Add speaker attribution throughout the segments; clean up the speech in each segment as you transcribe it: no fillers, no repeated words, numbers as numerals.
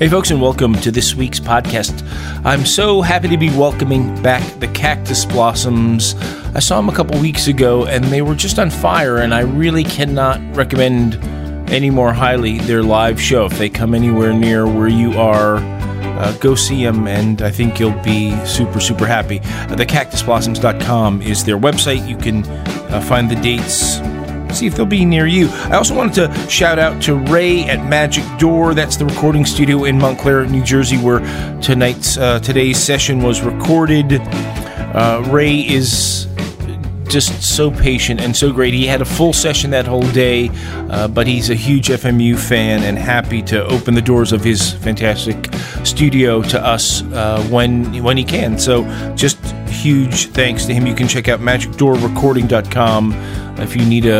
Speaker 1: Hey folks, and welcome to this week's podcast. I'm so happy to be welcoming back the Cactus Blossoms. I saw them a couple weeks ago and they were just on fire, and I really cannot recommend any more highly their live show. If they come anywhere near where you are, go see them, and I think you'll be super happy. TheCactusBlossoms.com is their website. You can find the dates, see if they'll be near you. I also wanted to shout out to Ray at Magic Door. That's the recording studio in Montclair, New Jersey, where today's session was recorded. Ray is just so patient and so great. He had a full session that whole day, but he's a huge FMU fan and happy to open the doors of his fantastic studio to us when he can. So just huge thanks to him. You can check out magicdoorrecording.com if you need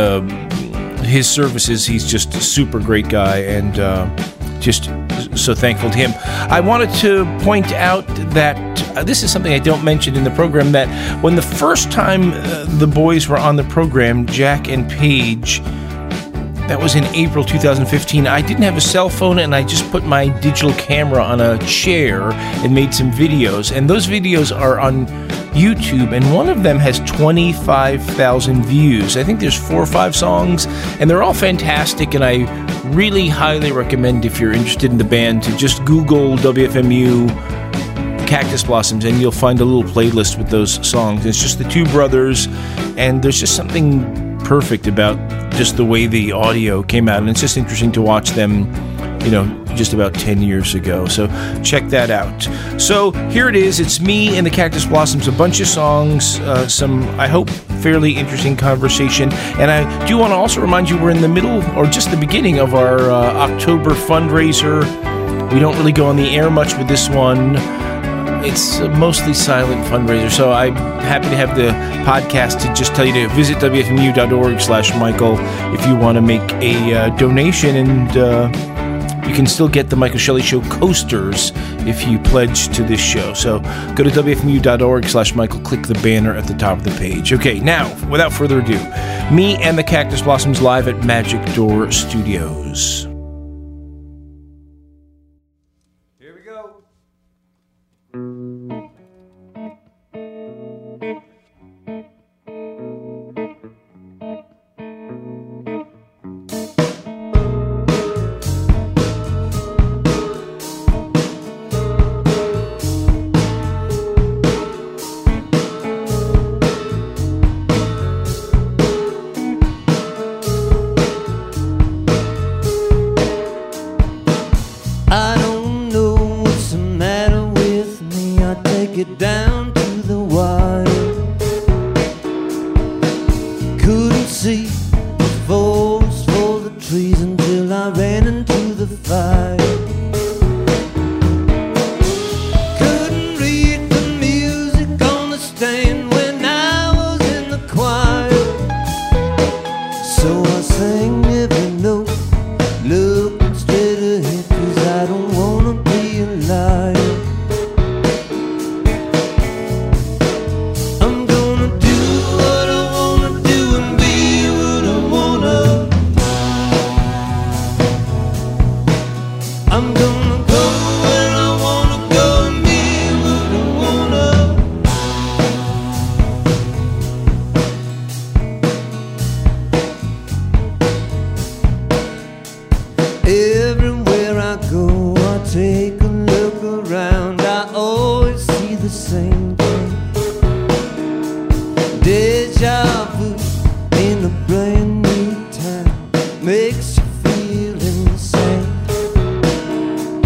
Speaker 1: his services. He's just a super great guy, and just so thankful to him. I wanted to point out that this is something I don't mention in the program, that when the first time the boys were on the program, Jack and Paige, that was in April 2015, I didn't have a cell phone, and I just put my digital camera on a chair and made some videos. And those videos are on YouTube, and one of them has 25,000 views. I think there's 4 or 5 songs, and they're all fantastic, and I really highly recommend, if you're interested in the band, to just Google WFMU Cactus Blossoms, and you'll find a little playlist with those songs. It's just the two brothers, and there's just something perfect about just the way the audio came out, and it's just interesting to watch them, just about 10 years ago. So check that out. So here it is. It's me and the Cactus Blossoms, a bunch of songs, some, I hope, fairly interesting conversation. And I do want to also remind you, we're in the middle, or just the beginning, of our October fundraiser. We don't really go on the air much with this one. It's a mostly silent fundraiser, so I'm happy to have the podcast to just tell you to visit wfmu.org/Michael if you want to make a donation, and you can still get the Michael Shelley Show coasters if you pledge to this show. So go to wfmu.org/Michael, click the banner at the top of the page. Okay, now, without further ado, me and the Cactus Blossoms live at Magic Door Studios.
Speaker 2: Here we go.
Speaker 3: Down to the wire, couldn't see the forest for the trees until I ran into the fire. Couldn't read the music on the stand when I was in the choir, so I sang every note, looking straight ahead, 'cause I don't wanna be a liar. Everywhere I go, I take a look around, I always see the same thing. Deja vu in a brand new town makes you feel insane.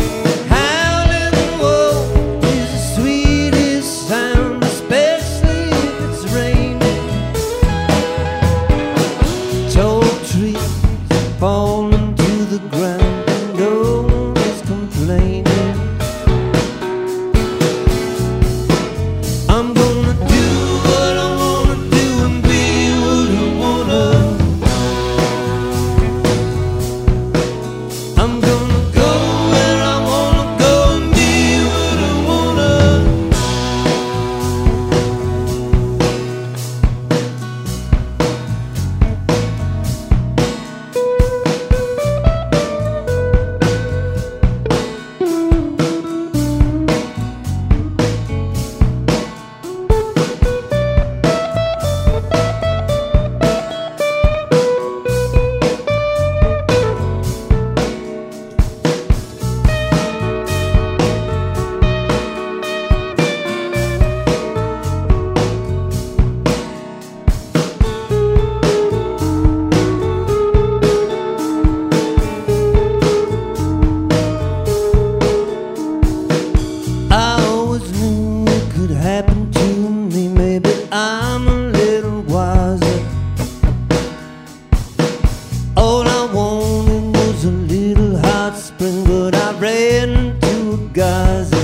Speaker 3: but I ran into a Gaza.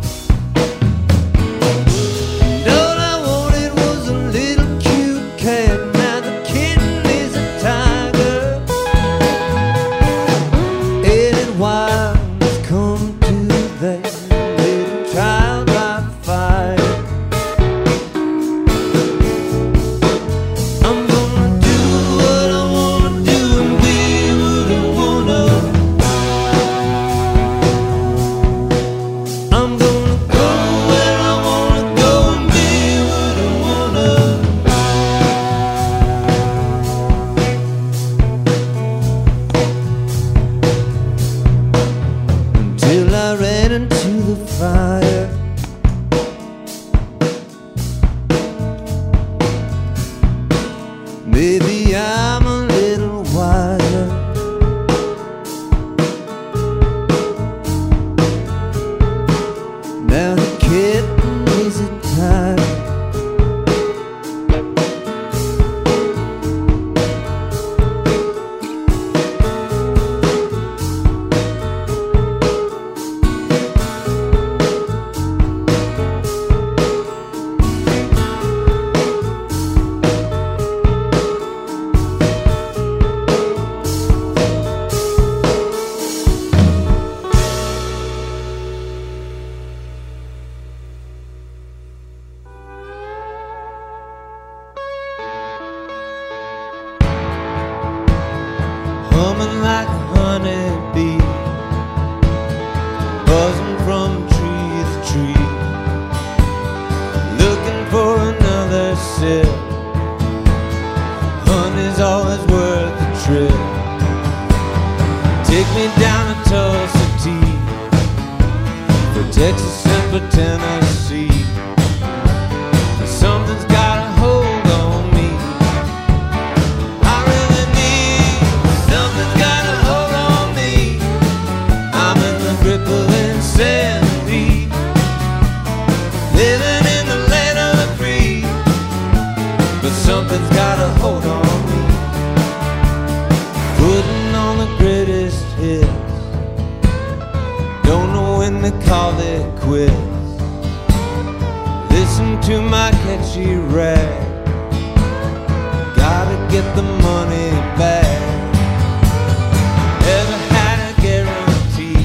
Speaker 3: And all I wanted was a little cute cat. Now the kitten is a tiger. And it wild has come to that little child by fire. I'm gonna do what I wanna do and be what I wanna. I'm gonna go where I wanna go and be what I wanna. Until I ran into the fire. Maybe I'm a little wiser. Now the kitten is a tiger. Humming like a honeybee, buzzing from tree to tree, looking for another sip. Honey's always worth the trip. Take me down to Tulsa Tea, for Texas and for Tennessee. Something's got a hold on me. I really need something's got a hold on me. I'm in the grip of insanity, living in the land of the free. But something's got a hold on me, putting on the greatest hits. Don't know when to call it quits. Listen to my catchy rap. Gotta get the money back. Never had a guarantee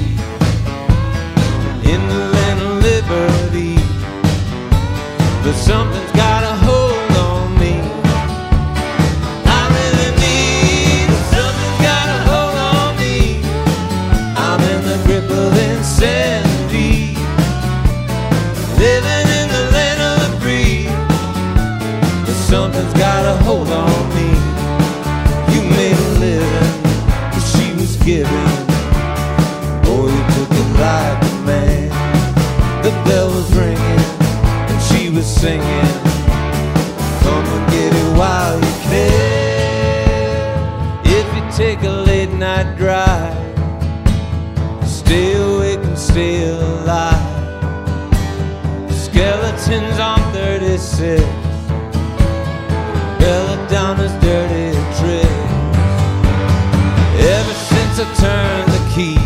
Speaker 3: in the land of liberty, but something's got a hold on me. I really need something's got a hold on me. I'm in the grip of insanity, living in the land of the free. But something's got a hold on me. You made a living, but she was giving. Boy, you took it like a man. The bell was ringing and she was singing. Come and get it while you can. If you take a late night drive, stay awake and stay alive. Skeletons on 36, Belladonna's dirty tricks. Ever since I turned the key,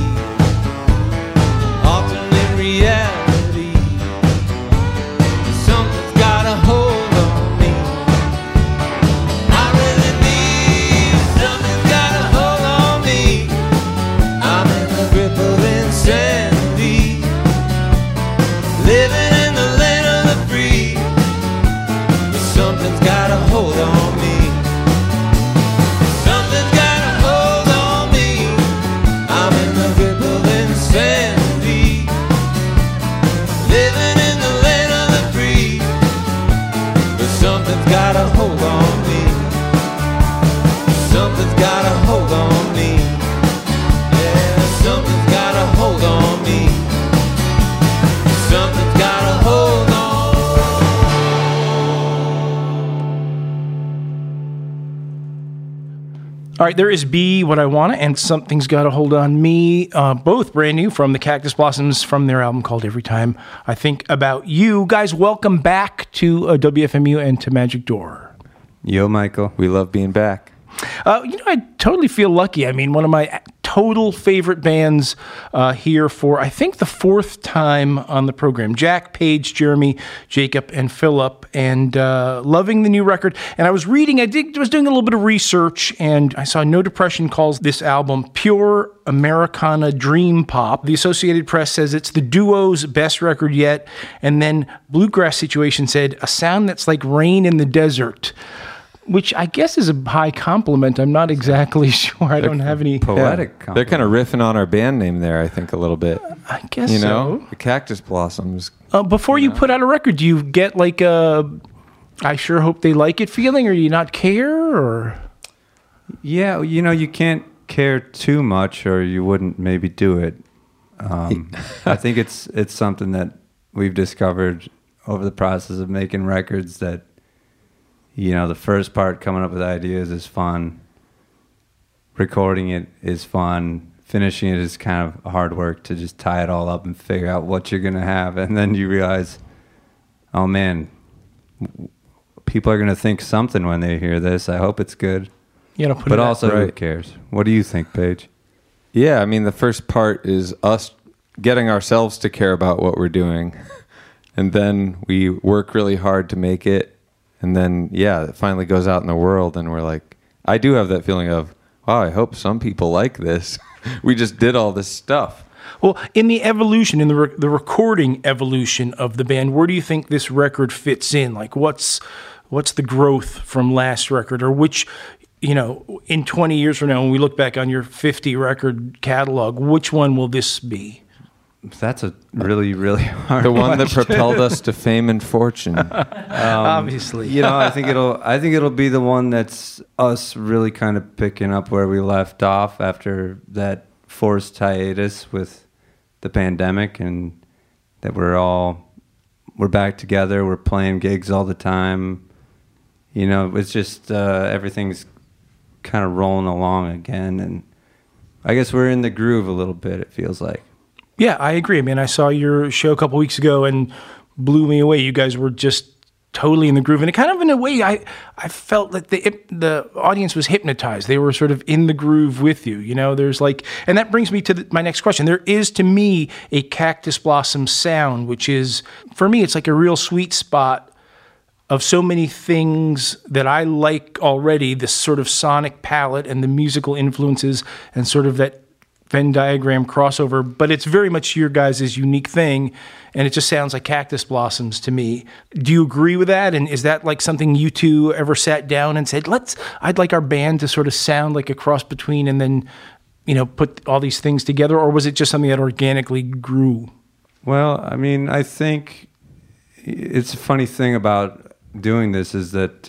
Speaker 3: alternate reality. Something's got a hold on me. I really need something's got a hold on me. I'm in the grip of insanity, living in the land of the free. But something's got a hold on me. Something's got a hold on me. I'm in the grip of insanity, living in the land of the free. But something's got a hold on me. Something's got a hold on me. Yeah, something's got a hold on me. Something's got a hold on.
Speaker 1: All right, there is Be What I Wanna and Something's Got a Hold on Me, both brand new from the Cactus Blossoms from their album called Every Time I Think About You. Guys, welcome back to WFMU and to Magic Door.
Speaker 2: Yo, Michael, we love being back.
Speaker 1: I totally feel lucky. I mean, one of my total favorite bands here for, I think, the fourth time on the program. Jack, Paige, Jeremy, Jacob, and Philip, and loving the new record. And I was reading, was doing a little bit of research, and I saw No Depression calls this album Pure Americana Dream Pop. The Associated Press says it's the duo's best record yet. And then Bluegrass Situation said, a sound that's like rain in the desert, which I guess is a high compliment. I'm not exactly sure. I don't have any
Speaker 4: poetic compliment. They're kind of riffing on our band name there, I think, a little bit.
Speaker 1: I guess so.
Speaker 4: The Cactus Blossoms.
Speaker 1: Before you put out a record, do you get like a I sure hope they like it feeling, or do you not care? Or
Speaker 2: yeah, you can't care too much, or you wouldn't maybe do it. I think it's something that we've discovered over the process of making records that, the first part, coming up with ideas, is fun. Recording it is fun. Finishing it is kind of hard work to just tie it all up and figure out what you're going to have. And then you realize, oh man, people are going to think something when they hear this. I hope it's good. But also, who cares? What do you think, Paige?
Speaker 4: Yeah, I mean, the first part is us getting ourselves to care about what we're doing. And then we work really hard to make it. And then, it finally goes out in the world, and we're like, I do have that feeling of, wow, I hope some people like this. We just did all this stuff.
Speaker 1: Well, in the evolution, in the recording evolution of the band, where do you think this record fits in? Like, what's the growth from last record, or which, in 20 years from now, when we look back on your 50 record catalog, which one will this be?
Speaker 2: That's a really, really hard
Speaker 4: The one
Speaker 2: question.
Speaker 4: that propelled us to fame and fortune.
Speaker 1: Obviously.
Speaker 2: I think it'll be the one that's us really kind of picking up where we left off after that forced hiatus with the pandemic, and that we're back together, we're playing gigs all the time. It's just everything's kind of rolling along again, and I guess we're in the groove a little bit, it feels like.
Speaker 1: Yeah, I agree. I mean, I saw your show a couple weeks ago and blew me away. You guys were just totally in the groove. And it kind of, in a way, I felt that the audience was hypnotized. They were sort of in the groove with you. There's like, and that brings me to my next question. There is, to me, a Cactus Blossom sound, which is, for me, it's like a real sweet spot of so many things that I like already, this sort of sonic palette and the musical influences and sort of that Venn diagram crossover, but it's very much your guys' unique thing, and it just sounds like Cactus Blossoms to me. Do you agree with that? And is that like something you two ever sat down and said, I'd like our band to sort of sound like a cross between, and then, put all these things together? Or was it just something that organically grew?
Speaker 2: Well, I mean, I think it's a funny thing about doing this is that,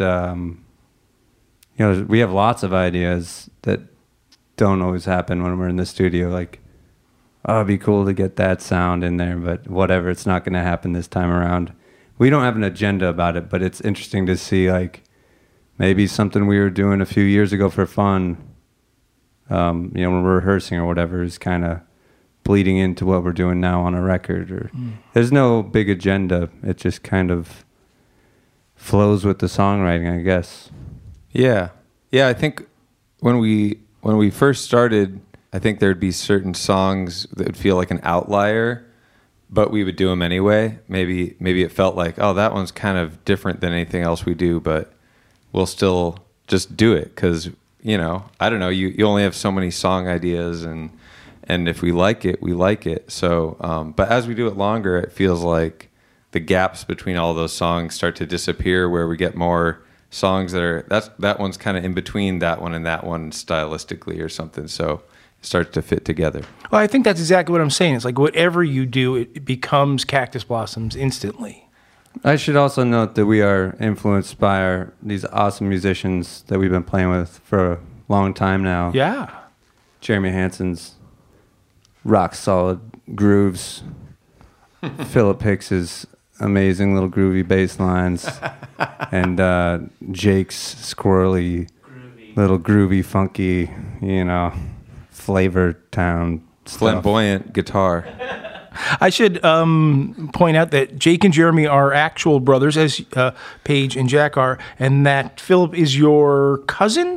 Speaker 2: we have lots of ideas that don't always happen when we're in the studio. Like, oh, it'd be cool to get that sound in there, but whatever, it's not going to happen this time around. We don't have an agenda about it, but it's interesting to see, like, maybe something we were doing a few years ago for fun, when we're rehearsing or whatever, is kind of bleeding into what we're doing now on a record. Or there's no big agenda. It just kind of flows with the songwriting, I guess.
Speaker 4: Yeah, I think when we first started, I think there'd be certain songs that would feel like an outlier, but we would do them anyway. Maybe it felt like, oh, that one's kind of different than anything else we do, but we'll still just do it because, I don't know, you only have so many song ideas, and if we like it, we like it. So, but as we do it longer, it feels like the gaps between all those songs start to disappear, where we get more songs that one's kind of in between that one and that one stylistically or something, so it starts to fit together.
Speaker 1: Well, I think that's exactly what I'm saying. It's like whatever you do, it becomes Cactus Blossoms instantly.
Speaker 2: I should also note that we are influenced by these awesome musicians that we've been playing with for a long time now.
Speaker 1: Yeah.
Speaker 2: Jeremy Hansen's rock solid grooves, Philip Hicks's amazing little groovy bass lines, and Jake's squirrely, little groovy, funky, flavor town stuff.
Speaker 4: Flamboyant guitar.
Speaker 1: I should point out that Jake and Jeremy are actual brothers, as Paige and Jack are, and that Philip is your cousin?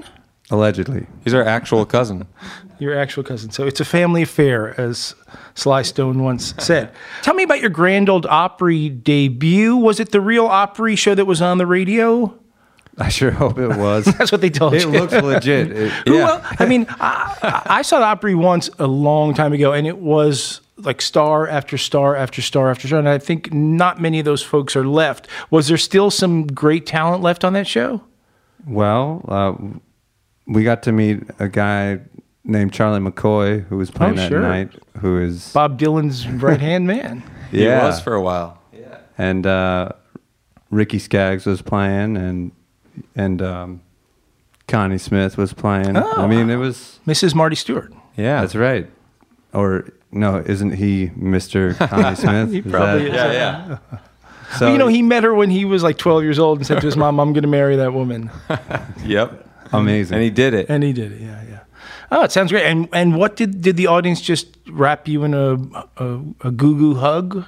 Speaker 2: Allegedly.
Speaker 4: He's our actual cousin.
Speaker 1: Your actual cousin. So it's a family affair, as Sly Stone once said. Tell me about your Grand Ole Opry debut. Was it the real Opry show that was on the radio?
Speaker 2: I sure hope it was.
Speaker 1: That's what they told
Speaker 2: It
Speaker 1: you.
Speaker 2: looks legit.
Speaker 1: Well, I mean, I saw the Opry once a long time ago, and it was like star after star after star after star. And I think not many of those folks are left. Was there still some great talent left on that show?
Speaker 2: Well, we got to meet a guy named Charlie McCoy who was playing that
Speaker 1: sure.
Speaker 2: night, who is
Speaker 1: Bob Dylan's right-hand man.
Speaker 4: He was for a while. Yeah.
Speaker 2: and Ricky Skaggs was playing, and Connie Smith was playing.
Speaker 1: Oh,
Speaker 2: I mean, it was.
Speaker 1: Mrs. Marty Stewart.
Speaker 4: Yeah.
Speaker 2: That's right. Or no, isn't he Mr. Connie Smith?
Speaker 1: He
Speaker 2: Is
Speaker 1: probably
Speaker 2: that-
Speaker 1: is.
Speaker 4: Yeah.
Speaker 2: So,
Speaker 1: You know, he met her when he was like 12 years old and said to his mom, I'm going to marry that woman.
Speaker 4: Yep.
Speaker 2: amazing.
Speaker 4: And he did it.
Speaker 1: And he did it. Yeah, yeah. Oh, it sounds great. And what did the audience just wrap you in a goo-goo hug?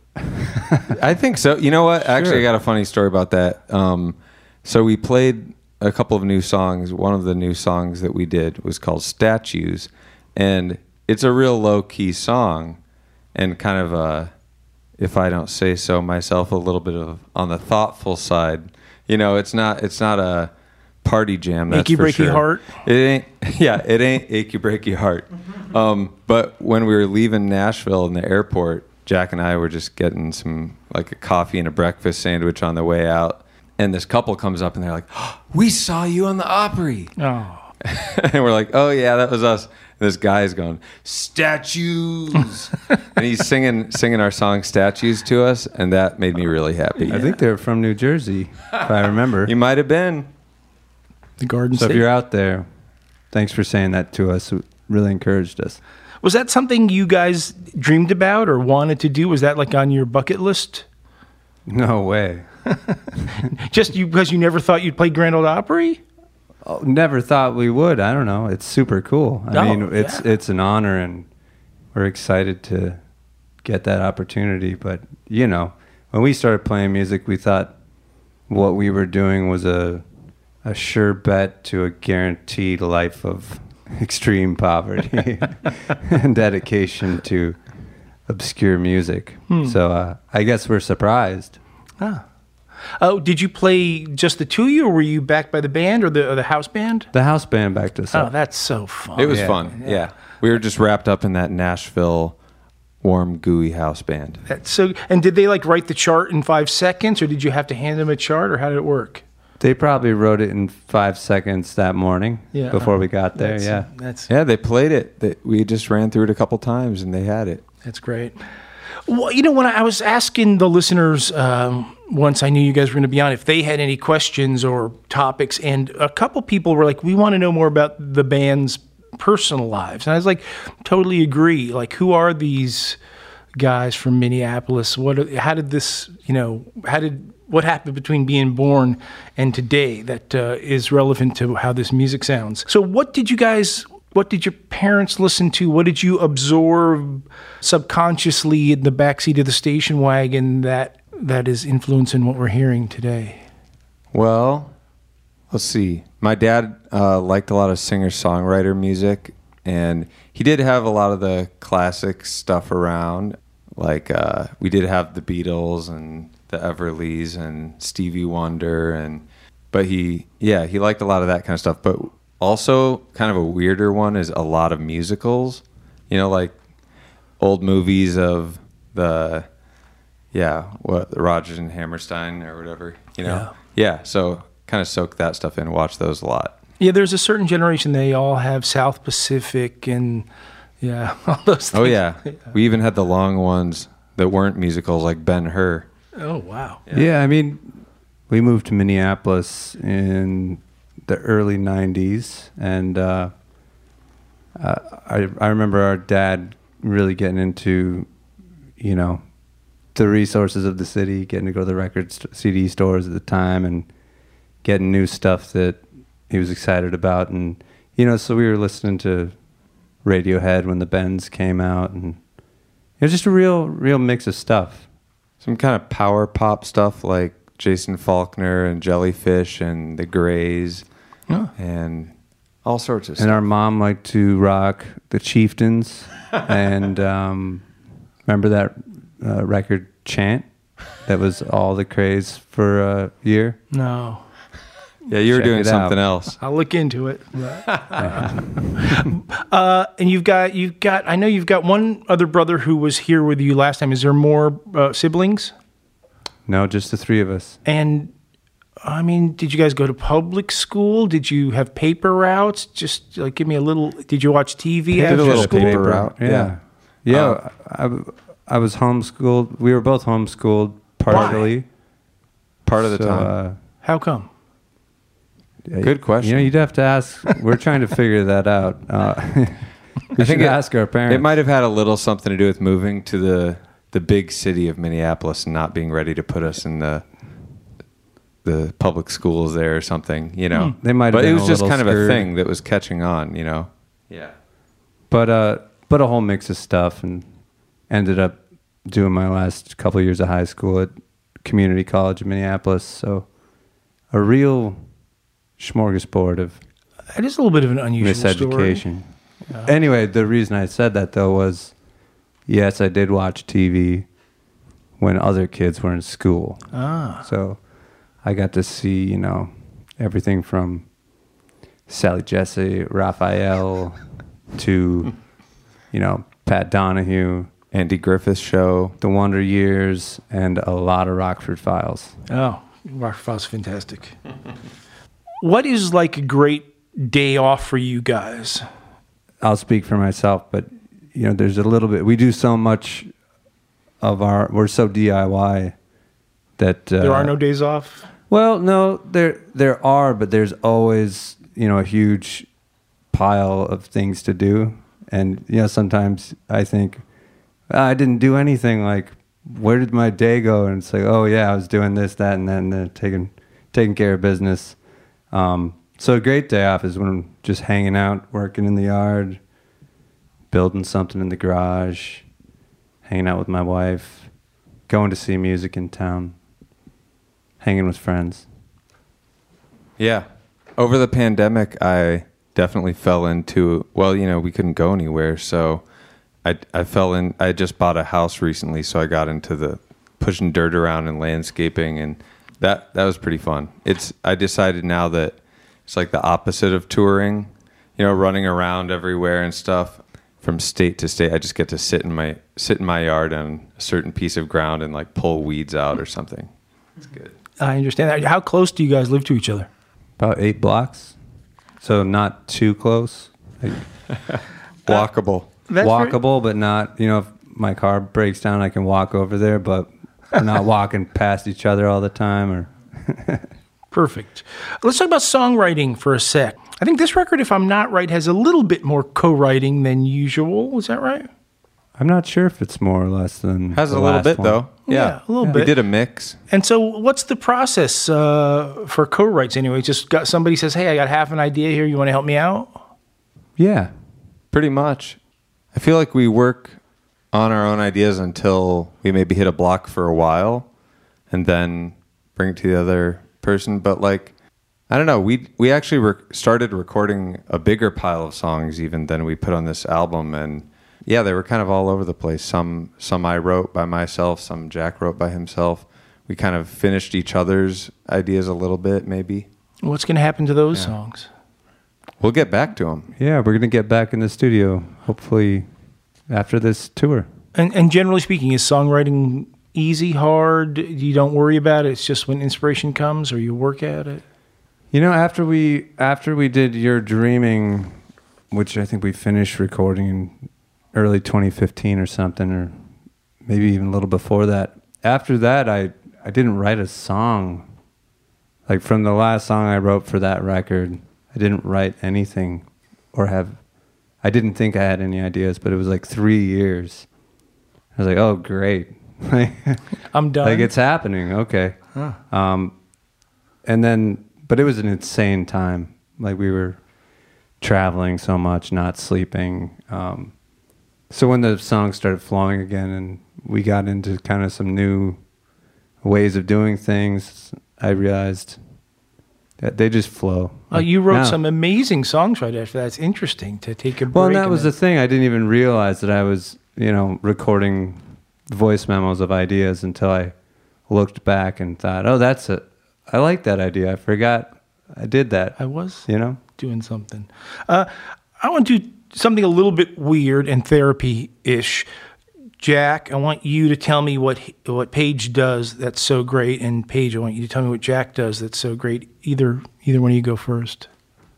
Speaker 4: I think so. You know what? Actually, I got a funny story about that. So we played a couple of new songs. One of the new songs that we did was called Statues. And it's a real low-key song and kind of a, if I don't say so myself, a little bit of on the thoughtful side. You know, it's not a party jam. That's
Speaker 1: Achy
Speaker 4: for
Speaker 1: Breaky
Speaker 4: sure.
Speaker 1: Heart?
Speaker 4: It ain't. Yeah, it ain't Achy Breaky Heart. But when we were leaving Nashville in the airport, Jack and I were just getting some like a coffee and a breakfast sandwich on the way out, and this couple comes up and they're like, oh, "We saw you on the Opry,"
Speaker 1: Oh.
Speaker 4: and we're like, "Oh yeah, that was us." And this guy is going, "Statues," and he's singing our song "Statues" to us, and that made me really happy.
Speaker 2: I think they're from New Jersey, if I remember.
Speaker 4: He might have been.
Speaker 1: The Garden
Speaker 2: So
Speaker 1: State.
Speaker 2: if you're out there, thanks for saying that to us. It really encouraged us.
Speaker 1: Was that something you guys dreamed about or wanted to do? Was that like on your bucket list?
Speaker 2: No way.
Speaker 1: Just because you never thought you'd play Grand Ole Opry?
Speaker 2: Oh, never thought we would. I don't know. It's super cool. I mean, it's an honor, and we're excited to get that opportunity. But, you know, when we started playing music, we thought what we were doing was a sure bet to a guaranteed life of extreme poverty and dedication to obscure music. So I guess we're surprised.
Speaker 1: Oh, did you play just the two of you, or were you backed by the band or the house band?
Speaker 2: The house band backed us
Speaker 1: Oh,
Speaker 2: up.
Speaker 1: that's so fun.
Speaker 4: It was
Speaker 2: Yeah.
Speaker 4: fun. Yeah. We were just wrapped up in that Nashville warm, gooey house band.
Speaker 1: That's so. And did they like write the chart in 5 seconds, or did you have to hand them a chart, or how did it work?
Speaker 2: They probably wrote it in 5 seconds that morning
Speaker 1: Yeah.
Speaker 2: before we got there.
Speaker 1: That's
Speaker 4: Yeah, they played it. We just ran through it a couple times and they had it.
Speaker 1: That's great. Well, you know, when I was asking the listeners once I knew you guys were going to be on, if they had any questions or topics, and a couple people were like, we want to know more about the band's personal lives. And I was like, totally agree. Like, who are these guys from Minneapolis? What happened between being born and today that is relevant to how this music sounds? So what did your parents listen to? What did you absorb subconsciously in the backseat of the station wagon that is influencing what we're hearing today?
Speaker 4: Well, let's see. My dad liked a lot of singer-songwriter music, and he did have a lot of the classic stuff around. Like we did have the Beatles and the Everlys and Stevie Wonder, but he liked a lot of that kind of stuff. But also, kind of a weirder one is a lot of musicals. You know, like old movies of the Rodgers and Hammerstein or whatever. You know, yeah. So kind of soak that stuff in, watch those a lot.
Speaker 1: Yeah, there's a certain generation, they all have South Pacific and all those things.
Speaker 4: Oh yeah, we even had the long ones that weren't musicals, like Ben-Hur.
Speaker 1: Oh, wow.
Speaker 2: Yeah, I mean, we moved to Minneapolis in the early 90s, and I remember our dad really getting into, you know, the resources of the city, getting to go to the CD stores at the time and getting new stuff that he was excited about. And, you know, so we were listening to Radiohead when the Bends came out, and it was just a real mix of stuff.
Speaker 4: Some kind of power pop stuff like Jason Faulkner and Jellyfish and the Grays.
Speaker 1: Oh.
Speaker 4: And All sorts of
Speaker 2: And
Speaker 4: stuff.
Speaker 2: our mom liked to rock the Chieftains. And remember that record Chant? That was all the craze for a year.
Speaker 1: No.
Speaker 4: Yeah, you were
Speaker 2: Check
Speaker 4: doing
Speaker 2: it
Speaker 4: something
Speaker 2: out.
Speaker 4: else.
Speaker 1: I'll look into it. And you've got. I know you've got one other brother who was here with you last time. Is there more siblings?
Speaker 2: No, just the three of us.
Speaker 1: And I mean, did you guys go to public school? Did you have paper routes? Just like give me a little. Did you watch TV
Speaker 4: Did a
Speaker 1: after
Speaker 4: little
Speaker 1: school?
Speaker 4: paper route.
Speaker 2: Yeah. Yeah. I was homeschooled. We were both homeschooled partly.
Speaker 4: Part of the
Speaker 2: So,
Speaker 4: time.
Speaker 1: How come?
Speaker 4: Good question.
Speaker 2: You know, you'd have to ask. We're trying to figure that out. We should ask our parents.
Speaker 4: It might have had a little something to do with moving to the big city of Minneapolis and not being ready to put us in the public schools there or something, you know.
Speaker 2: They might have
Speaker 4: but
Speaker 2: been
Speaker 4: it was
Speaker 2: a
Speaker 4: just
Speaker 2: little
Speaker 4: kind of a
Speaker 2: scared.
Speaker 4: thing that was catching on, you know. Yeah.
Speaker 2: But a whole mix of stuff, and ended up doing my last couple of years of high school at community college in Minneapolis. So a real smorgasbord of
Speaker 1: It is a little bit of an unusual story.
Speaker 2: miseducation. Anyway, the reason I said that though was, yes, I did watch TV when other kids were in school. So I got to see, you know, everything from Sally Jesse, Raphael, to, you know, Pat Donahue,
Speaker 4: Andy Griffith's show.
Speaker 2: The Wonder Years, and a lot of Rockford Files.
Speaker 1: Oh, Rockford Files, fantastic. What is like a great day off for you guys?
Speaker 2: I'll speak for myself, but you know, there's a little bit. We do so much of we're so DIY that
Speaker 1: There are no days off.
Speaker 2: Well, no, there are, but there's always, you know, a huge pile of things to do, and you know, sometimes I think I didn't do anything. Like, where did my day go? And it's like, oh yeah, I was doing this, that, and then taking care of business. So a great day off is when I'm just hanging out, working in the yard, building something in the garage, hanging out with my wife, going to see music in town, hanging with friends.
Speaker 4: Yeah. Over the pandemic, I definitely fell into, well, you know, we couldn't go anywhere. So I just bought a house recently. So I got into the pushing dirt around and landscaping, and that was pretty fun. I decided now that it's like the opposite of touring, you know, running around everywhere and stuff from state to state. I just get to sit in my yard on a certain piece of ground and like pull weeds out or something. It's good.
Speaker 1: I understand that. How close do you guys live to each other?
Speaker 2: About 8 blocks, so not too close.
Speaker 4: Walkable.
Speaker 2: Walkable, but not, you know, if my car breaks down, I can walk over there, but we're not walking past each other all the time. Or
Speaker 1: Perfect. Let's talk about songwriting for a sec. I think this record, if I'm not right, has a little bit more co-writing than usual. Is that right?
Speaker 2: I'm not sure if it's more or less than
Speaker 4: Has
Speaker 2: the
Speaker 4: a little
Speaker 2: last
Speaker 4: bit
Speaker 2: one.
Speaker 4: though.
Speaker 1: Yeah, a little
Speaker 4: We
Speaker 1: bit.
Speaker 4: did a mix.
Speaker 1: And so what's the process for co-writes anyway? Just got somebody says, hey, I got half an idea here. You want to help me out?
Speaker 2: Yeah.
Speaker 4: Pretty much. I feel like we work on our own ideas until we maybe hit a block for a while and then bring it to the other person. But like, I don't know, we actually started recording a bigger pile of songs even than we put on this album. And yeah, they were kind of all over the place. Some I wrote by myself, some Jack wrote by himself. We kind of finished each other's ideas a little bit, maybe.
Speaker 1: What's going to happen to those songs?
Speaker 4: We'll get back to them.
Speaker 2: Yeah, we're going to get back in the studio, hopefully after this tour.
Speaker 1: And generally speaking, is songwriting easy, hard? You don't worry about it? It's just when inspiration comes or you work at it?
Speaker 2: You know, after we did You're Dreaming, which I think we finished recording in early 2015 or something, or maybe even a little before that. After that, I didn't write a song. Like from the last song I wrote for that record, I didn't write anything I didn't think I had any ideas, but it was like 3 years. I was like, oh, great.
Speaker 1: I'm done.
Speaker 2: Like it's happening. Okay.
Speaker 1: Huh.
Speaker 2: And then, but it was an insane time. Like we were traveling so much, not sleeping. So when the songs started flowing again and we got into kind of some new ways of doing things, I realized They just flow.
Speaker 1: You wrote
Speaker 2: No.
Speaker 1: some amazing songs right after that. It's interesting to take a break.
Speaker 2: Well, and that
Speaker 1: and
Speaker 2: was
Speaker 1: then-
Speaker 2: the thing. I didn't even realize that I was, recording voice memos of ideas until I looked back and thought, oh, I like that idea. I forgot I did that.
Speaker 1: I was doing something. I want to do something a little bit weird and therapy-ish. Jack, I want you to tell me what Paige does that's so great, and Paige, I want you to tell me what Jack does that's so great. Either one of you go first.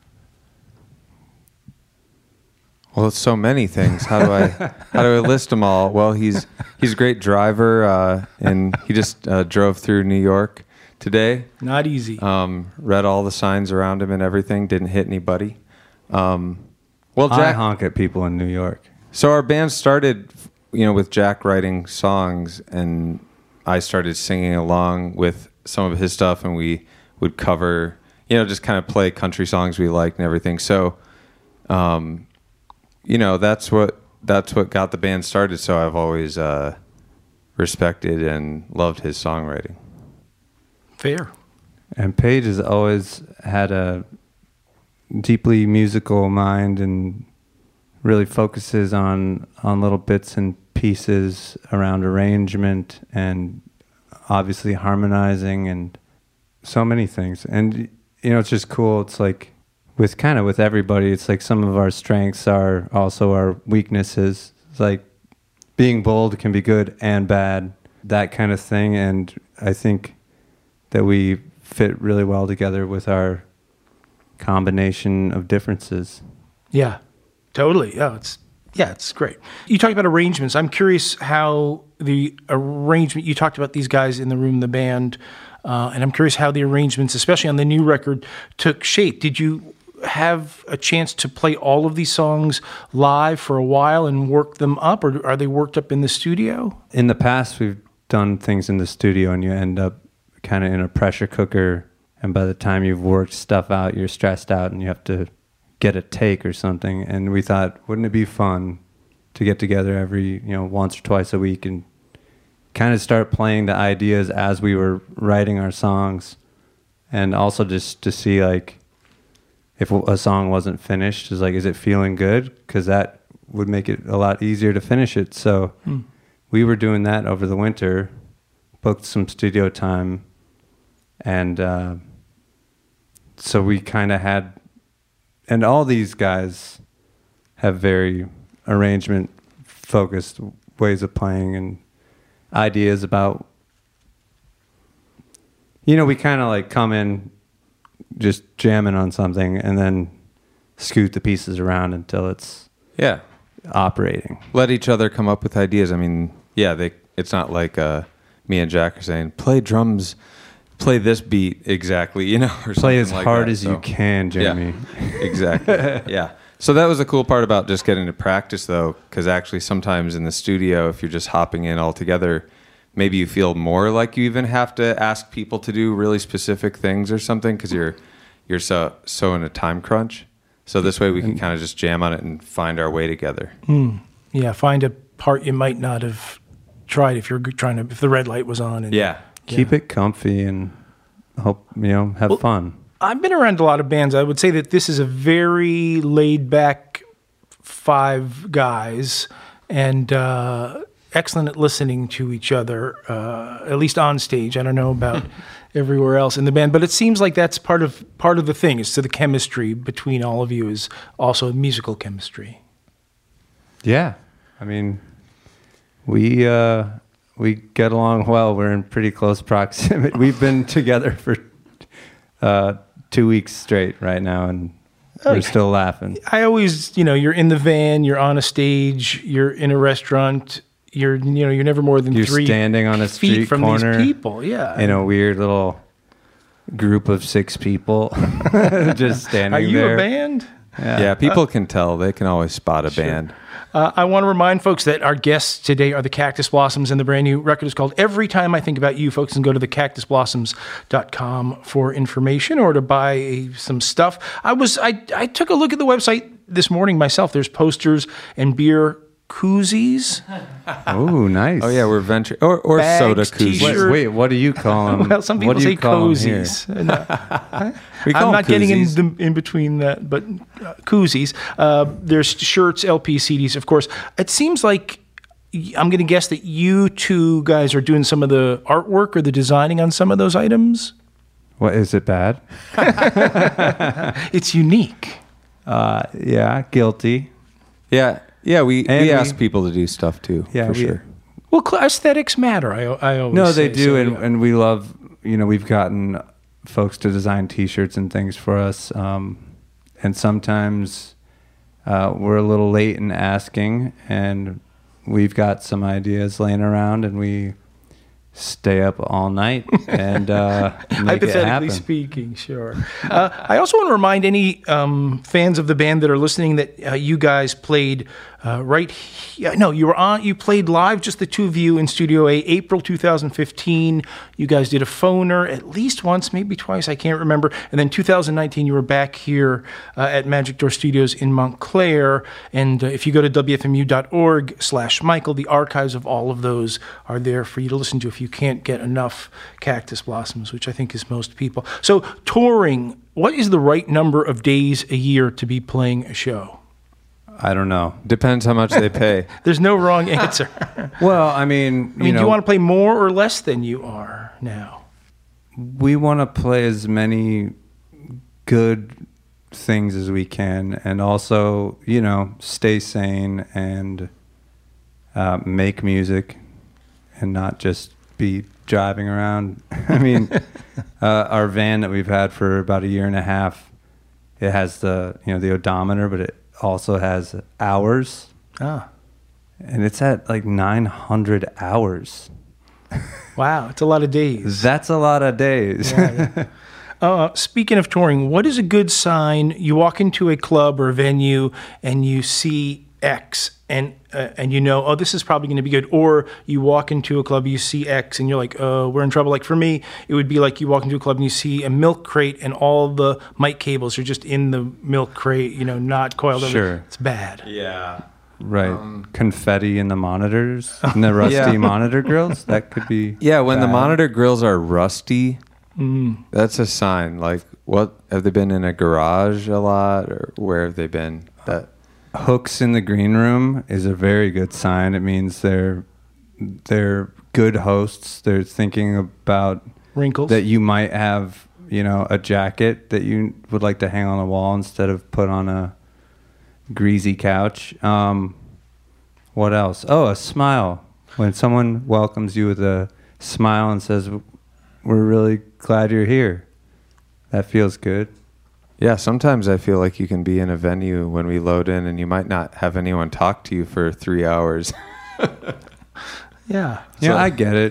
Speaker 4: Well, it's so many things. How do I list them all? Well, he's a great driver, and he just drove through New York today.
Speaker 1: Not easy.
Speaker 4: Read all the signs around him and everything. Didn't hit anybody. Well,
Speaker 2: I
Speaker 4: Jack.
Speaker 2: honk at people in New York.
Speaker 4: So our band started, with Jack writing songs, and I started singing along with some of his stuff, and we would cover, just kind of play country songs we liked and everything. So, that's what got the band started. So I've always respected and loved his songwriting.
Speaker 1: Fair.
Speaker 2: And Paige has always had a deeply musical mind and really focuses on little bits and pieces around arrangement and obviously harmonizing and so many things. And, it's just cool. It's like with everybody, it's like some of our strengths are also our weaknesses. It's like being bold can be good and bad, that kind of thing. And I think that we fit really well together with our combination of differences.
Speaker 1: Yeah, totally. Yeah, it's great. You talked about arrangements. I'm curious how the arrangement, you talked about these guys in the room, the band, and I'm curious how the arrangements, especially on the new record, took shape. Did you have a chance to play all of these songs live for a while and work them up, or are they worked up in the studio?
Speaker 2: In the past, we've done things in the studio and you end up kind of in a pressure cooker, and by the time you've worked stuff out, you're stressed out and you have to get a take or something. And we thought, wouldn't it be fun to get together every, once or twice a week and kind of start playing the ideas as we were writing our songs, and also just to see like if a song wasn't finished, is it feeling good? Because that would make it a lot easier to finish it. So we were doing that over the winter, booked some studio time, and so we kind of had, and all these guys have very arrangement focused ways of playing and ideas about, we kind of like come in just jamming on something and then scoot the pieces around until it's operating.
Speaker 4: Let each other come up with ideas. I mean, it's not like me and Jack are saying, play drums, play this beat exactly, or something
Speaker 2: play as
Speaker 4: like
Speaker 2: hard
Speaker 4: that.
Speaker 2: as you can, Jamie.
Speaker 4: Yeah, exactly. Yeah. So that was the cool part about just getting to practice, though, because actually sometimes in the studio, if you're just hopping in all together, maybe you feel more like you even have to ask people to do really specific things or something because you're so in a time crunch. So this way we can kind of just jam on it and find our way together.
Speaker 1: Yeah, find a part you might not have tried if if the red light was on. And,
Speaker 2: Keep it comfy and hope, have fun.
Speaker 1: I've been around a lot of bands. I would say that this is a very laid-back 5 guys and excellent at listening to each other, at least on stage. I don't know about everywhere else in the band, but it seems like that's part of the thing. Is to the chemistry between all of you is also musical chemistry.
Speaker 2: Yeah, I mean, we get along well. We're in pretty close proximity. We've been together for 2 weeks straight right now, and we're still laughing.
Speaker 1: I always, you're in the van, you're on a stage, you're in a restaurant, you're never more than
Speaker 2: You're
Speaker 1: 3
Speaker 2: standing on a
Speaker 1: feet
Speaker 2: street
Speaker 1: from
Speaker 2: corner
Speaker 1: these people. Yeah,
Speaker 2: in a weird little group of 6 people, just standing
Speaker 1: Are you
Speaker 2: there.
Speaker 1: a band?
Speaker 4: Yeah, people can tell. They can always spot a band.
Speaker 1: I want to remind folks that our guests today are the Cactus Blossoms, and the brand new record is called Every Time I Think About You. Folks can go to thecactusblossoms.com for information or to buy some stuff. I took a look at the website this morning myself. There's posters and beer koozies.
Speaker 2: Oh, nice.
Speaker 4: Oh yeah, we're venture or
Speaker 1: Bags,
Speaker 4: soda koozies.
Speaker 1: t-shirt.
Speaker 2: Wait, what do you call them?
Speaker 1: Well, some people say cozies.
Speaker 4: We call
Speaker 1: I'm
Speaker 4: them
Speaker 1: not getting
Speaker 4: koozies.
Speaker 1: in between that, but koozies. There's shirts, LP, CDs, of course. It seems like I'm going to guess that you two guys are doing some of the artwork or the designing on some of those items.
Speaker 2: What, is it bad?
Speaker 1: It's unique.
Speaker 2: Yeah, guilty.
Speaker 4: Yeah, we
Speaker 2: And
Speaker 4: ask
Speaker 2: we-
Speaker 4: people to do stuff too.
Speaker 2: Yeah,
Speaker 4: for
Speaker 2: we-
Speaker 4: sure.
Speaker 1: Well, aesthetics matter. I always
Speaker 2: No,
Speaker 1: say,
Speaker 2: they do,
Speaker 1: so,
Speaker 2: and,
Speaker 1: yeah.
Speaker 2: and we love. We've gotten folks to design T-shirts and things for us, and sometimes we're a little late in asking, and we've got some ideas laying around, and we stay up all night and make it
Speaker 1: Hypothetically
Speaker 2: happen.
Speaker 1: speaking, sure. I also want to remind any fans of the band that are listening that you guys played you played live, just the two of you in Studio A, April 2015. You guys did a phoner at least once, maybe twice, I can't remember. And then 2019, you were back here at Magic Door Studios in Montclair. And if you go to wfmu.org/Michael, the archives of all of those are there for you to listen to if you can't get enough Cactus Blossoms, which I think is most people. So touring, what is the right number of days a year to be playing a show?
Speaker 2: I don't know.
Speaker 4: Depends how much they pay.
Speaker 1: There's no wrong answer.
Speaker 2: Well, I mean,
Speaker 1: do you want to play more or less than you are now?
Speaker 2: we want to play as many good things as we can, and also, stay sane and make music and not just be driving around. I mean, our van that we've had for about a year and a half, it has the odometer, but it also has hours.
Speaker 1: Ah,
Speaker 2: And it's at like 900 hours.
Speaker 1: wow, it's a lot of days.
Speaker 2: That's a lot of days.
Speaker 1: Speaking of touring, what is a good sign? You walk into a club or a venue and you see X, and this is probably going to be good. Or you walk into a club, you see X, and you're like, we're in trouble. Like for me, it would be like you walk into a club and you see a milk crate, and all the mic cables are just in the milk crate, not coiled over.
Speaker 2: Sure.
Speaker 1: It's bad.
Speaker 4: Yeah.
Speaker 2: Right. Confetti in the monitors, in the rusty monitor grills. That could be.
Speaker 4: Yeah, when the
Speaker 2: bad.
Speaker 4: monitor grills are rusty, that's a sign. Like, what have they been in a garage a lot, or where have they been? That
Speaker 2: Hooks in the green room is a very good sign. It means they're good hosts. They're thinking about
Speaker 1: Wrinkles.
Speaker 2: that you might have, a jacket that you would like to hang on the wall instead of put on a greasy couch. What else? Oh, a smile. When someone welcomes you with a smile and says, "We're really glad you're here," that feels good.
Speaker 4: Yeah, sometimes I feel like you can be in a venue when we load in and you might not have anyone talk to you for 3 hours.
Speaker 1: Yeah.
Speaker 2: Yeah, I get it.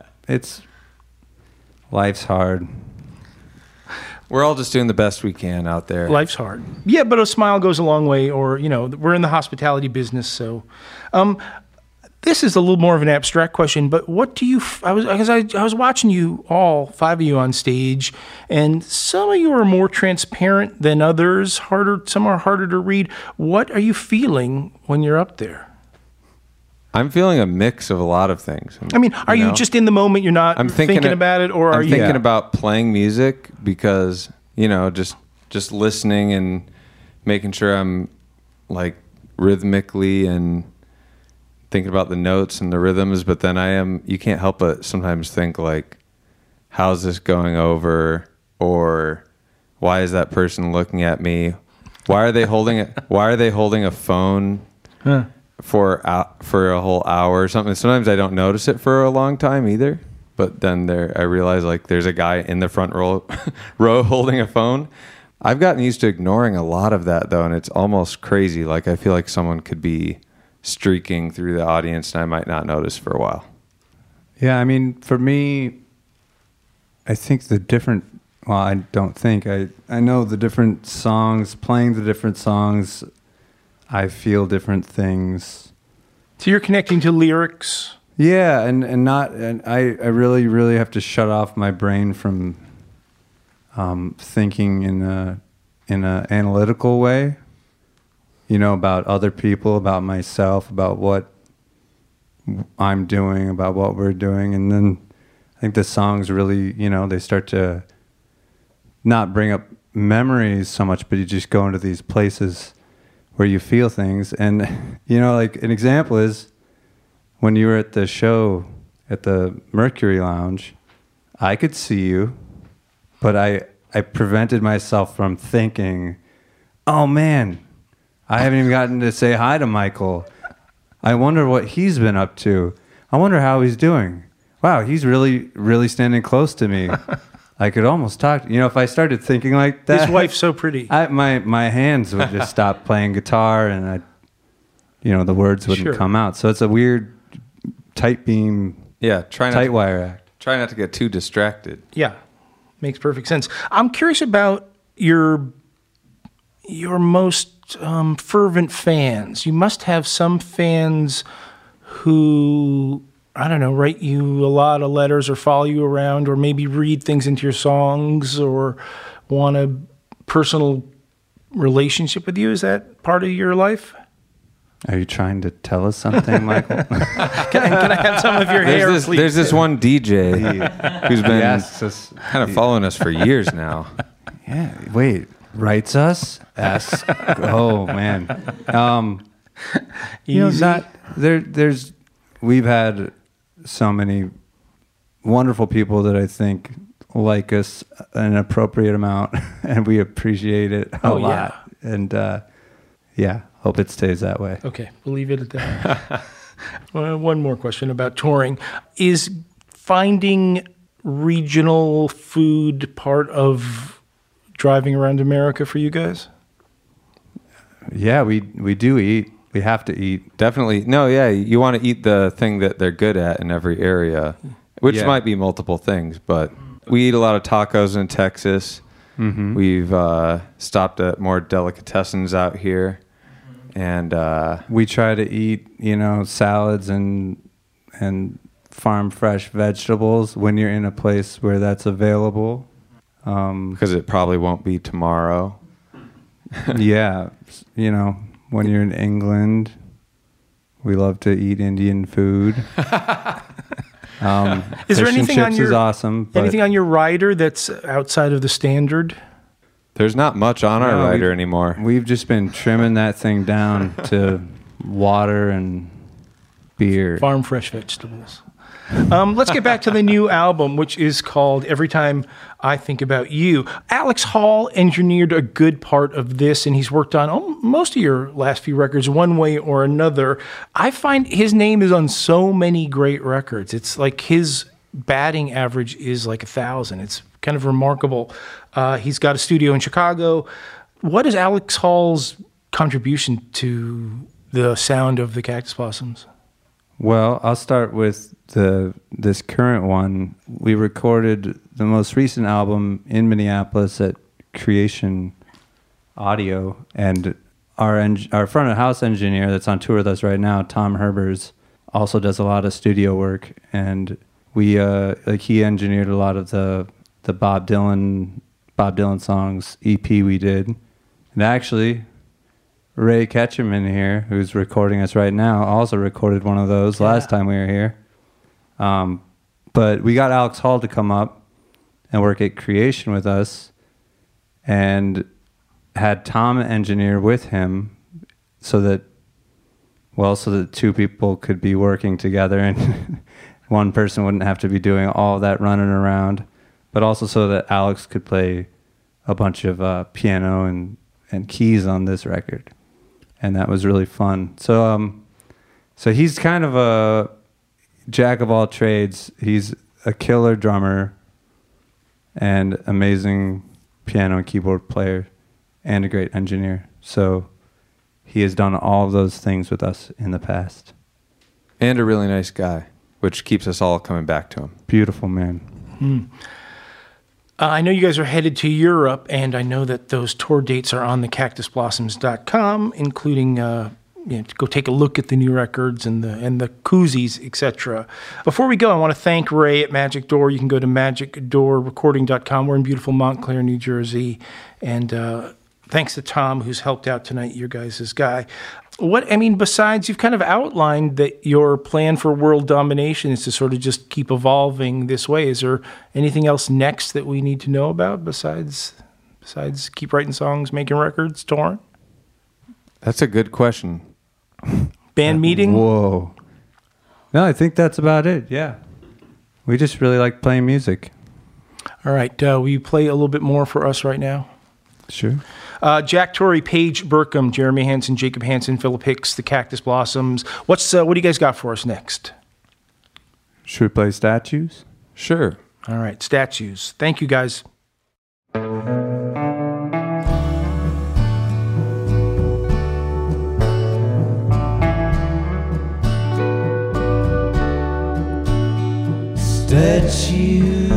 Speaker 2: Life's hard.
Speaker 4: We're all just doing the best we can out there.
Speaker 1: Life's hard. Yeah, but a smile goes a long way. Or, we're in the hospitality business, so this is a little more of an abstract question. But what do you? I was watching you all 5 of you on stage, and some of you are more transparent than others. Some are harder to read. What are you feeling when you're up there?
Speaker 4: I'm feeling a mix of a lot of things.
Speaker 1: I mean, are you just in the moment? You're not
Speaker 4: I'm
Speaker 1: thinking about it, or are
Speaker 4: I'm
Speaker 1: you
Speaker 4: thinking about playing music because, just listening and making sure I'm like rhythmically and thinking about the notes and the rhythms, but then you can't help but sometimes think like, how's this going over? Or why is that person looking at me? Why are they holding a phone? For a whole hour or something? Sometimes I don't notice it for a long time either, but then I realize like there's a guy in the front row holding a phone. I've gotten used to ignoring a lot of that though, and it's almost crazy. Like I feel like someone could be streaking through the audience and I might not notice for a while.
Speaker 2: Yeah, I mean, for me, I think I know the different songs, playing the different songs, I feel different things.
Speaker 1: So you're connecting to lyrics.
Speaker 2: Yeah, and I really, really have to shut off my brain from thinking in a analytical way. about other people, about myself, about what I'm doing, about what we're doing. And then I think the songs really, they start to not bring up memories so much, but you just go into these places where you feel things. And, like an example is when you were at the show at the Mercury Lounge, I could see you, but I prevented myself from thinking, oh man, I haven't even gotten to say hi to Michael. I wonder what he's been up to. I wonder how he's doing. Wow, he's really, really standing close to me. I could almost talk. If I started thinking like that,
Speaker 1: His wife's so pretty.
Speaker 2: my hands would just stop playing guitar, and the words wouldn't come out. So it's a weird tight beam, tight wire act.
Speaker 4: Try not to get too distracted.
Speaker 1: Yeah, makes perfect sense. I'm curious about your most fervent fans. You must have some fans who, I don't know, write you a lot of letters or follow you around or maybe read things into your songs or want a personal relationship with you. Is that part of your life?
Speaker 2: Are you trying to tell us something, Michael?
Speaker 1: Can I have some of your hair, please?
Speaker 4: There's this one DJ who's been
Speaker 2: us,
Speaker 4: kind of following us for years now.
Speaker 2: Yeah, wait. Writes us, asks. Oh man, we've had so many wonderful people that I think like us an appropriate amount, and we appreciate it a lot. And hope it stays that way.
Speaker 1: Okay, we'll leave it at that. One more question about touring: is finding regional food part of driving around America for you guys?
Speaker 2: Yeah, we do eat. We have to eat.
Speaker 4: Definitely. No, yeah, you want to eat the thing that they're good at in every area, which might be multiple things, but we eat a lot of tacos in Texas. Mm-hmm. We've stopped at more delicatessens out here, and
Speaker 2: we try to eat, salads and farm fresh vegetables when you're in a place where that's available.
Speaker 4: Because it probably won't be tomorrow.
Speaker 2: Yeah, when you're in England, we love to eat Indian food.
Speaker 1: Is there anything
Speaker 2: chips
Speaker 1: on your
Speaker 2: is awesome?
Speaker 1: Anything on your rider that's outside of the standard?
Speaker 4: There's not much on our rider anymore.
Speaker 2: We've just been trimming that thing down to water and beer.
Speaker 1: Farm fresh vegetables. Let's get back to the new album, which is called Every Time I Think About You. Alex Hall engineered a good part of this, and he's worked on most of your last few records one way or another. I find his name is on so many great records. It's like his batting average is like 1,000. It's kind of remarkable. He's got a studio in Chicago. What is Alex Hall's contribution to the sound of the Cactus Blossoms?
Speaker 2: Well, I'll start with this current one. We recorded the most recent album in Minneapolis at Creation Audio, and our front of house engineer that's on tour with us right now, Tom Herbers, also does a lot of studio work, and we he engineered a lot of the Bob Dylan songs EP we did, and actually Ray Ketchum in here, who's recording us right now, also recorded one of those last time we were here. But we got Alex Hall to come up and work at Creation with us, and had Tom engineer with him so that two people could be working together and one person wouldn't have to be doing all of that running around, but also so that Alex could play a bunch of piano and keys on this record. And that was really fun. So he's kind of a jack of all trades. He's a killer drummer and amazing piano and keyboard player and a great engineer. So he has done all of those things with us in the past.
Speaker 4: And a really nice guy, which keeps us all coming back to him.
Speaker 2: Beautiful man.
Speaker 1: I know you guys are headed to Europe, and I know that those tour dates are on the cactusblossoms.com, including to go take a look at the new records and the koozies, etc. Before we go, I want to thank Ray at Magic Door. You can go to magicdoorrecording.com. We're in beautiful Montclair, New Jersey, and Thanks to Tom, who's helped out tonight, your guys' guy. Besides, you've kind of outlined that your plan for world domination is to sort of just keep evolving this way. Is there anything else next that we need to know about besides keep writing songs, making records, touring?
Speaker 4: That's a good question.
Speaker 1: Band meeting?
Speaker 2: Whoa. No, I think that's about it. Yeah. We just really like playing music.
Speaker 1: All right. Will you play a little bit more for us right now?
Speaker 2: Sure.
Speaker 1: Jack Torrey, Paige Burkham, Jeremy Hansen, Jacob Hansen, Philip Hicks, the Cactus Blossoms. What do you guys got for us next?
Speaker 2: Should we play Statues?
Speaker 4: Sure.
Speaker 1: All right. Statues. Thank you, guys.
Speaker 3: Statues,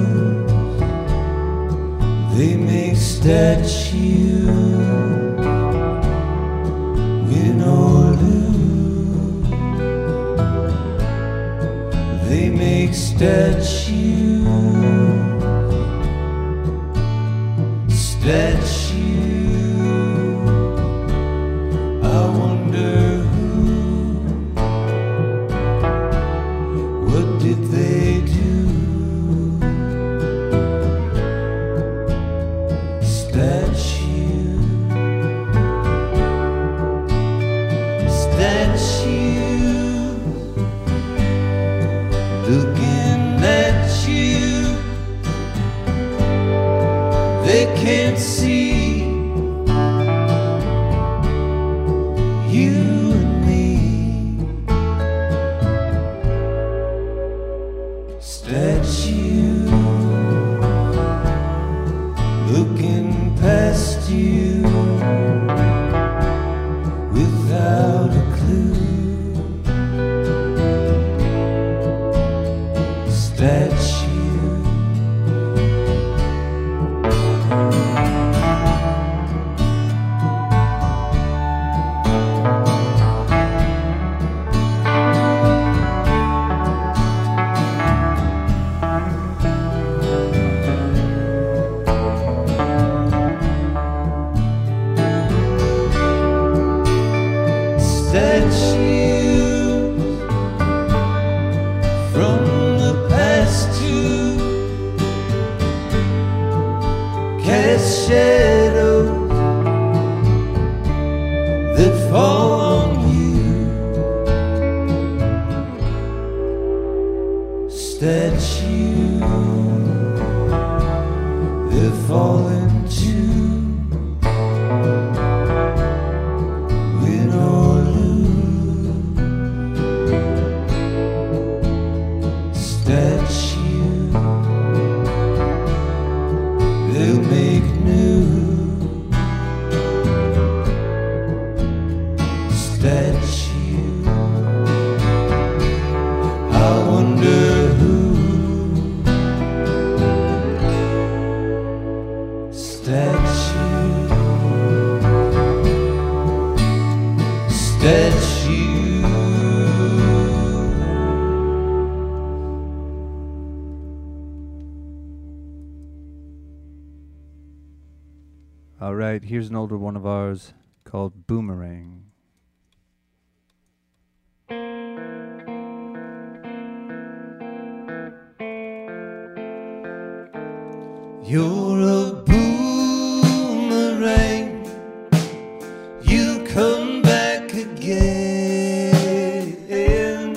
Speaker 3: they make statues, win or lose. They make statues, I wonder what did they do? Statue, looking at you, they can't see you and me. Statue, looking past you without a clue. Statue, from the past to cast shadows that fall on you. Statue, they're falling too. Win or lose. Statue, they'll make new. Statue, I wonder who. Statue, statue.
Speaker 2: All right, here's an older one of ours called Boomerang.
Speaker 3: You're a boomerang, you come back again,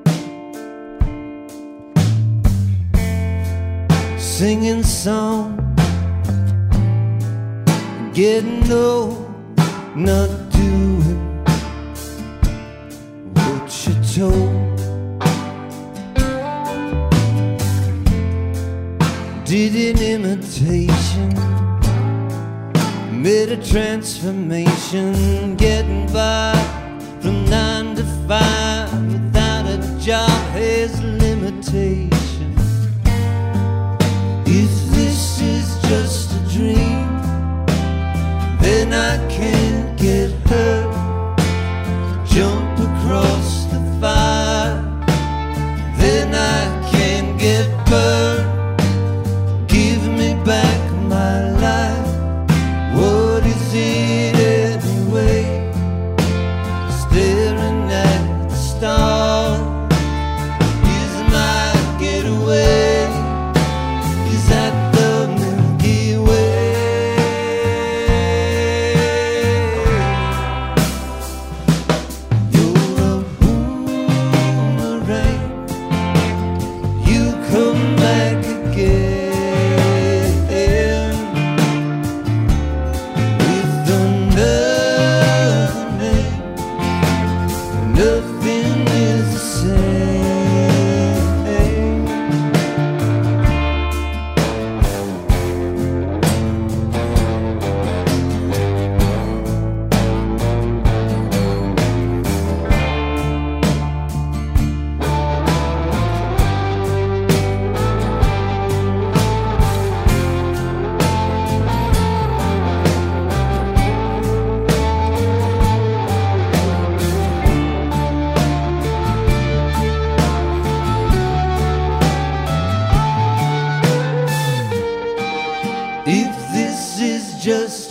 Speaker 3: singing song, getting old, not doing what you're told. Did an imitation, made a transformation, getting by from 9 to 5 without a job has limitation. If this is just a dream, then I can't get hurt. Jump across the fire, then I can't get burned. Give me back my life. What is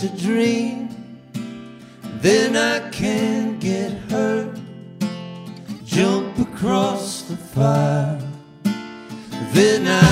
Speaker 3: a dream, then I can get hurt. Jump across the fire, then I